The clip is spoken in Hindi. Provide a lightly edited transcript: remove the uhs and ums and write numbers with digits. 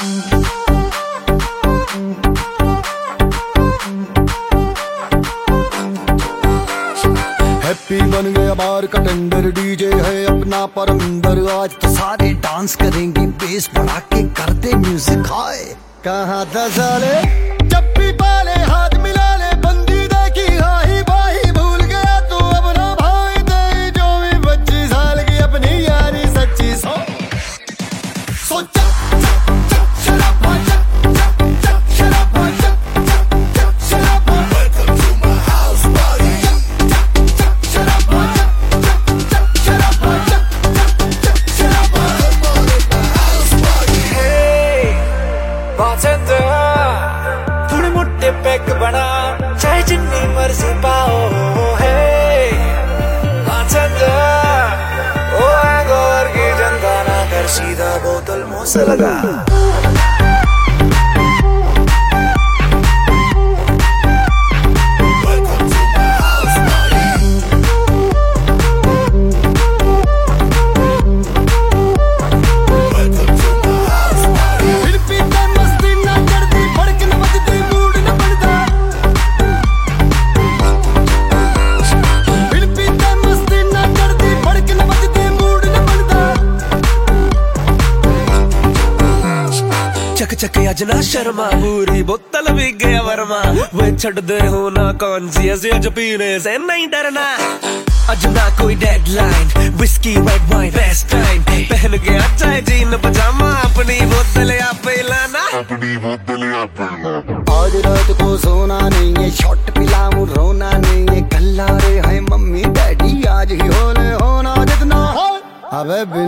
हैप्पी बन गया बार का टेंडर, डीजे है अपना परमिंदर। आज तो सारे डांस करेंगे, बेस बढ़ा के करते म्यूजिक हाय। कहाँ था साले जब भी पाले, हाथ मिला ले, बंदी देखी हाही बाही। भूल गया तू अपना भाई दे, जो भी 25 साल की अपनी यारी सच्ची। सो थोड़े मोटे पैक बना, चाहे जितनी मर्जी पाओ है। ओ हैंगओवर की जनता ना कर, सीधा बोतल मुंह से लगा। चक चक अज ना शर्मा, पूरी बोतल भी गया वर्मा। वे छड़ दे हो ना कॉन्शियस, अज पीने से नहीं डरना। अज ना कोई deadline, whisky red wine best time. पहन के चाहे जीन पजामा, अपनी बोतल आप लाना, अपनी बोतल आप लाना। आज रात को सोना नहीं है, शॉट पिलाऊं रोना नहीं है। कल आ रहे हैं मम्मी डैडी, आज ही होले होना जितना हो। अबे